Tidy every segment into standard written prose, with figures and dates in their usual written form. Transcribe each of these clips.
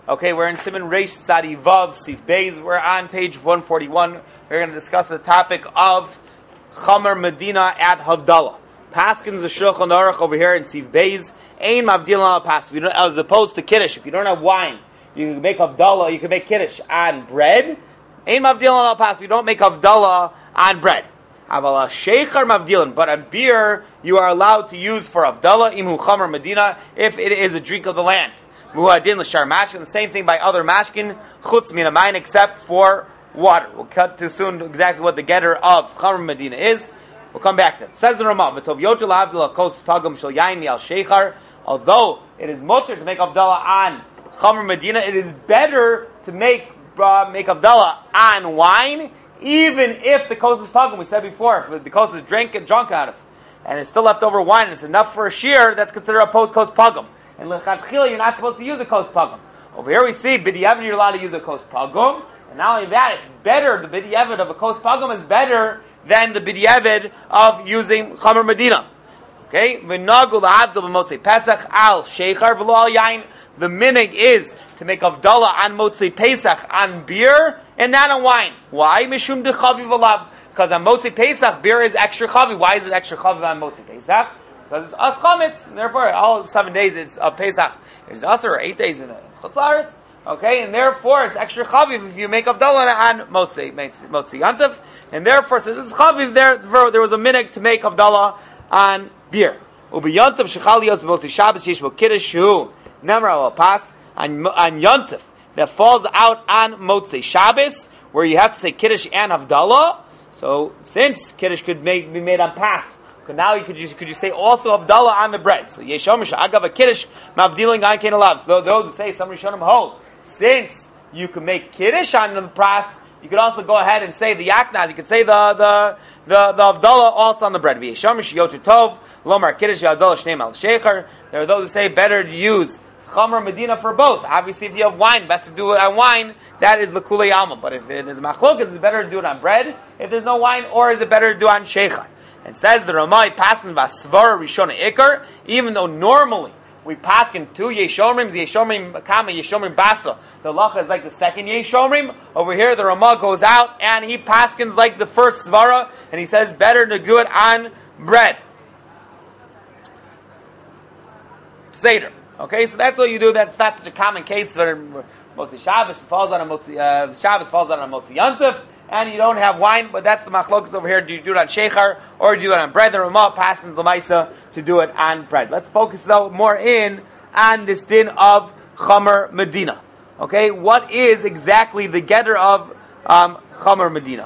Okay, we're in Siman Reish Tzadi Vav Sif Beis. We're on page 141. We're going to discuss the topic of Chamer Medina at Havdalah. Paskins the Shulchan Aruch over here in Sif Beis. Ein Mavdil al Pas. As opposed to Kiddush, if you don't have wine, you can make Havdalah. You can make Kiddush on bread. Ein Mavdil al Pas. You don't make Havdalah on bread. Aval Sheikhar Mavdilin, but on beer you are allowed to use for Havdalah Imhu Chamer Medina if it is a drink of the land. Muadin l'shar mashkin. The same thing by other mashkin chutz min hamayim except for water. We'll cut to soon exactly what the getter of Chamer Medina is. We'll come back to it. Says the Ramah, "V'tov yoter la'avdil kos tagum shel yain mi'al sheichar." Although it is mutter to make Havdalah on Chamer Medina, it is better to make Havdalah on wine, even if the kos is tagum. We said before, if the kos is drunk out of, and it's still left over wine, and it's enough for a shear, that's considered a post kos pagum. And lechatchila, you're not supposed to use a kos pagum. Over here we see b'diavad you're allowed to use a kos pagum, and not only that, it's better. The b'diavad of a kos pagum is better than the b'diavad of using chamer medina. Okay, v'nagul la'abdul b'motzei pesach al sheichar v'lo al yain. The minig is to make Havdalah on motzei pesach on beer and not on wine. Why? Mishum dechavi v'lav. Because on motzei pesach beer is extra chavi. Why is it extra chavi on motzei pesach? Because it's us chametz, and therefore all 7 days it's Pesach. It's us or 8 days in Chutz La'aretz. Okay, and therefore it's extra chaviv if you make Havdalah on Motzei Yantav, and therefore since it's chaviv there was a minhag to make Havdalah on beer. Ubi Yantav shechalios b'Motzei Shabbos yishbo kiddush hu nemer al pas on Yantav that falls out on Motzei Shabbos where you have to say kiddush and Havdalah. So since kiddush could be made on pas. Now could you say also Havdalah on the bread? So Yeshom Agav a Kiddush Mavdiling on Kain Alav. So those who say some Rishonim hold, since you can make Kiddush on the pras, you could also go ahead and say the Yaknaz. You could say the Havdalah also on the bread. Yeshom Yotu Tov Lomar Kiddush Havdalah Shneim Al Sheichar. There are those who say better to use Chamer Medina for both. Obviously, if you have wine, best to do it on wine. That is the Kulei Alma. But if there's Machlokas, is it better to do it on bread if there's no wine, or is it better to do it on Sheichar? And says the Ramai paskin vasvara rishona ikar, even though normally we paskin two yeshomrim kama yeshomrim basa. The lacha is like the second yeshomrim. Over here the Ramah goes out and he paskins like the first svara, and he says better to do it on bread. Seder. Okay, so that's what you do. That's not such a common case for Motzi Shabbos falls on a Motzi Yantav. And you don't have wine, but that's the machlokas over here. Do you do it on sheichar or do you do it on bread? The Ramah paskins l'maisa to do it on bread. Let's focus though more in on this din of Chamer Medina. Okay, what is exactly the getter of Chamer Medina?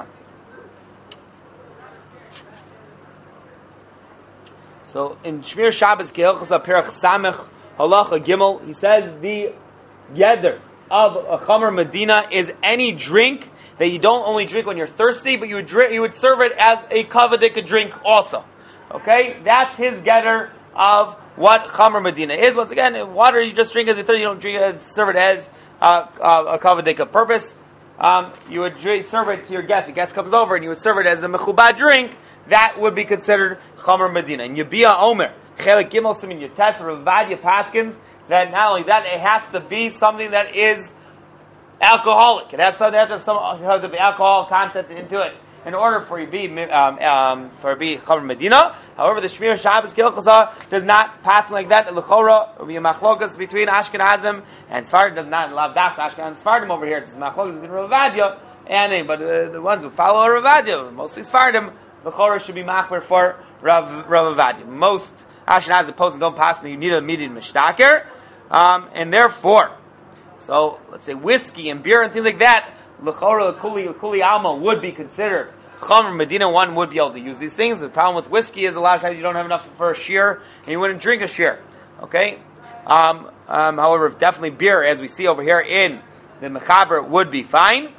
So in Shmir Shabbos Keilchos Perach Samech Halacha Gimel, he says the getter of a Chamer Medina is any drink that you don't only drink when you're thirsty, but you would serve it as a kavadik drink also. Okay? That's his getter of what Chamer Medina is. Once again, water you just drink as a thirst, you don't drink, serve it as a kavadik purpose. You would serve it to your guest. Your guest comes over and you would serve it as a mechubad drink. That would be considered Chamer Medina. And Yabia Omer, Chelik Gimel Simin Yotes, Rav Ovadia Paskins, that not only that, it has to be something that is alcoholic. It has to have be alcohol content into it in order for it to be Chamer Medina. However, the Shmir Shabbos Kilchasa does not pass like that. The Lechora will be a machlokas between Ashkenazim and Sfardim. Does not allow Ashkenazim and Sfardim over here. It's machlokas between Rav Ovadia and but the ones who follow Rav Ovadia, mostly Sfardim, the Lechora should be machber for Rav Ovadia. Most Ashkenazim posts don't pass, and you need a immediate mishtaker, and therefore. So, let's say whiskey and beer and things like that, l'chora, kuli alma would be considered Chamer Medina. One would be able to use these things. The problem with whiskey is a lot of times you don't have enough for a shear, and you wouldn't drink a shear. Okay? However, definitely beer, as we see over here in the Mechaber, would be fine.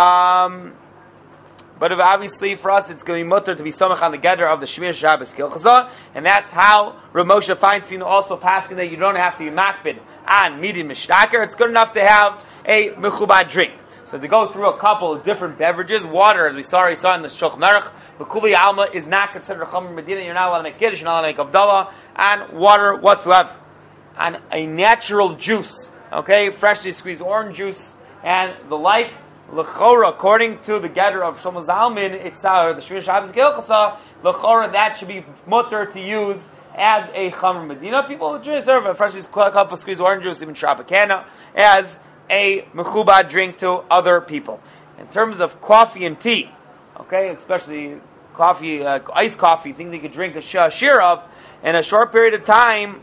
But obviously for us it's going to be mutter to be samach on the getter of the Shmir Shabbos Kilchasa, and that's how Rav Moshe Feinstein also passing that you don't have to be makbid on medium mishtaker. It's good enough to have a mechubad drink. So to go through a couple of different beverages, water, as we saw in the Shulchan Aruch, the Kuli Alma is not considered a Chamer Medina. You're not allowed to make Kiddush, you're not allowed to make Havdalah, and water whatsoever. And a natural juice okay, freshly squeezed orange juice, and the like. L'chora, according to the getter of Shlomo Zalman, it's the Shmir Shabbos Kehilchasa, l'chora, that should be mutter to use as a Chamer Medina. People serve a freshly cup of squeezed orange juice, even Shabakana, as a mechubad drink to other people. In terms of coffee and tea, okay, especially coffee, iced coffee, things you could drink a share of in a short period of time,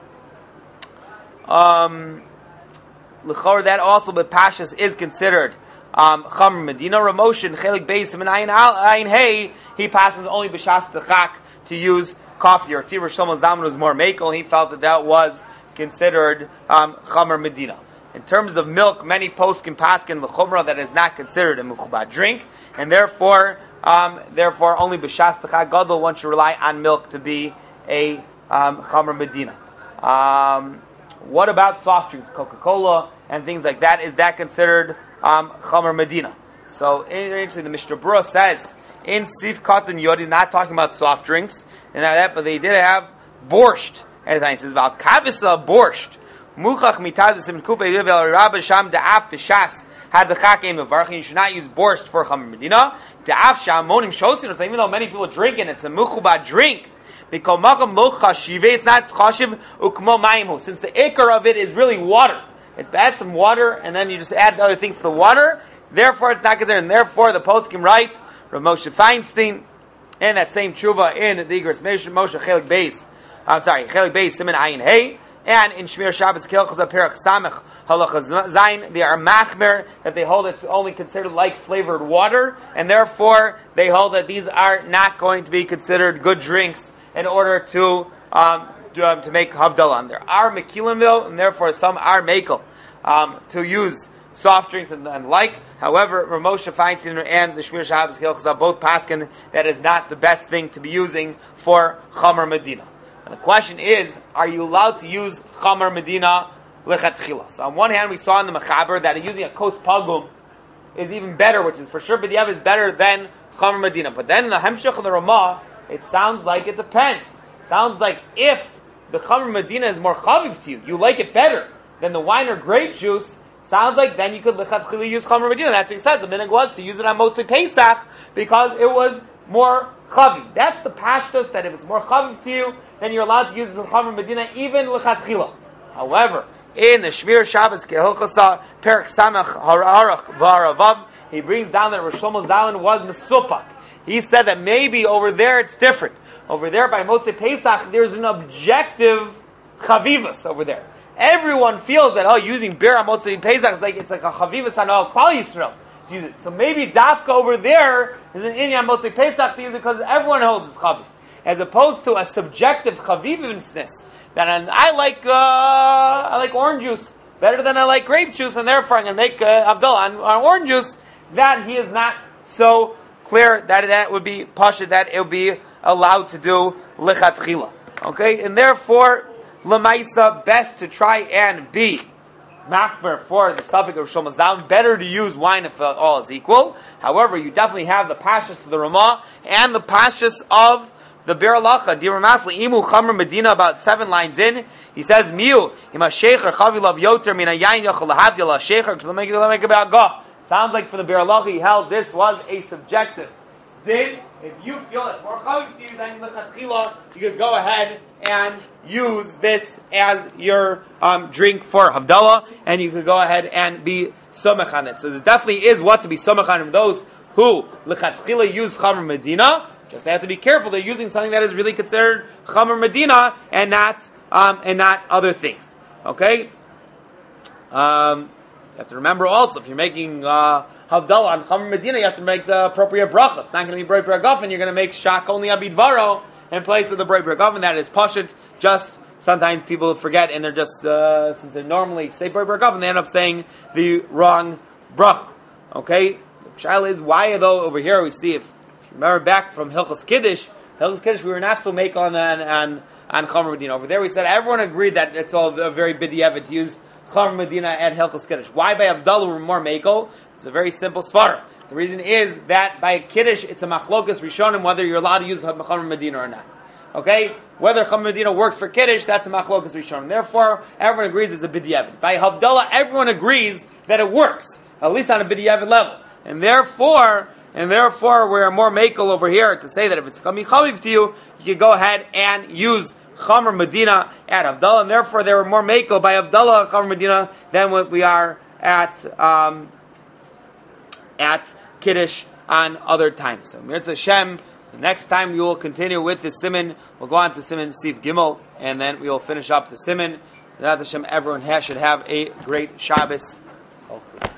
l'chor, that also with pashas is considered Chamer Medina. Ramoshin Chelik Beis and Ayin Hey, he passes only b'shas techak to use coffee or tea. Rosh Shlomo Zalman was more makel. He felt that was considered Chamer Medina. In terms of milk, many poskim paskin l'chumra that is not considered a mechubad drink, and therefore only b'shas techak gadol one should rely on milk to be a Chamer Medina. What about soft drinks, Coca-Cola and things like that? Is that considered Chamer Medina? So, interestingly, the Mishnah Berurah says in Sif Katan Yod, he's not talking about soft drinks, and that, but they did have borscht. And he says about kavisa borscht. Muchach mitad v'sim kupe yivel rabba sham da'af b'shas had the chakim of varchin. You should not use borscht for Chamer Medina. Da'af sham monim shosin. Even though many people drink it, it's a mechubad drink. It's not chashiv ukmo maimu. Since the ikar of it is really water. It's add some water, and then you just add other things to the water. Therefore, it's not considered. And therefore, the poskim write, Rav Moshe Feinstein, and that same tshuva in the Igros Moshe Chelik Beis. Chelik Beis Siman Ayin Hey, and in Shmir Shabbos Kehilchasa Perek Samech Halacha Zayin, they are machmer that they hold it's only considered like flavored water, and therefore they hold that these are not going to be considered good drinks in order to make Havdalah on. There are Mekilim though, and therefore some are Mekel to use soft drinks and like. However, Rav Moshe Feinstein and the Shmir Shabbos Kehilchasa both paskin that is not the best thing to be using for Chamer Medina. And the question is, are you allowed to use Chamer Medina lechatchila? So on one hand, we saw in the Mechaber that using a kos pagum is even better, which is for sure b'diavad is better than Chamer Medina. But then in the Hemshech of the Ramah, it sounds like it depends. It sounds like if the Chamer Medina is more chaviv to you, you like it better than the wine or grape juice, sounds like then you could lechatchila use Chamer Medina. That's what he said. The minhag was to use it on Motzei Pesach because it was more chaviv. That's the pashtus, that if it's more chaviv to you, then you're allowed to use it in Chamer Medina even lechatchila. However, in the Shmir Shabbos Kehilchasa Perek Samech Hararach V'Aravav, he brings down that Rosh Shlomo Zalman was mesupak. He said that maybe over there it's different. Over there by Motzei Pesach, there's an objective chavivus over there. Everyone feels that using beer on Motzei Pesach it's like a chavivus on all Klal Yisrael to use it. So maybe dafka over there is an inyan Motzei Pesach to use it because everyone holds it's chaviv, as opposed to a subjective chavivusness that I like orange juice better than I like grape juice, and therefore I'm going to make Havdalah on orange juice. That he is not so clear that would be pasha, that it would be allowed to do lichatchila. Okay, and therefore lemaisa, best to try and be machmer for the suffix of Shlomo Zalman. Better to use wine if all is equal. However, you definitely have the pashas of the Ramah and the pashas of the Bir Alacha. Dir Masli Imu Chamer Medina, about 7 lines in, he says Miu Ima Sheikher Chavilav Yoter Mina Yain Yochel Lahavdil Sheikher K'Lamekei about Go. Sounds like for the Bir Alacha he held this was a subjective din. If you feel it's more chaviv to you than lechatchila, you could go ahead and use this as your drink for Havdalah, and you could go ahead and be somech on it. So there definitely is what to be somech on of those who lechatchila use Chamer Medina. Just they have to be careful; they're using something that is really considered Chamer Medina and not other things. Okay. You have to remember also, if you're making Havdalah on Chamer Medina, you have to make the appropriate bracha. It's not going to be Brei Bragafen, you're going to make Shak only Abidvaro in place of the Brei Bragafen. That is Pashut. Just sometimes people forget, and they're just, since they normally say Brei Bragafen, they end up saying the wrong bracha. Okay? The shaila is, why though over here we see, if you remember back from Hilchos Kiddush, we were not so make on Chamer Medina. Over there we said everyone agreed that it's all a very b'diavad to use Chamer Medina at Hilchos Kiddush. Why by Havdalah we're more mekel? It's a very simple svara. The reason is that by Kiddush it's a machlokas rishonim whether you're allowed to use Chamer Medina or not. Okay, whether Chama Medina works for Kiddush, that's a Machlokas Rishon. Therefore, everyone agrees it's a B'diavad. By Havdalah, everyone agrees that it works, at least on a B'diavad level. And therefore, we're more makel over here to say that if it's coming chaviv to you, you can go ahead and use Chamer Medina at Havdalah, and therefore they were more makel by Havdalah Chamer Medina than what we are at Kiddush on other times. So Mirza Hashem, the next time we will continue with the Siman. We'll go on to Siman Sif Gimel, and then we will finish up the Siman. Mirza Hashem, everyone should have a great Shabbos. Hopefully.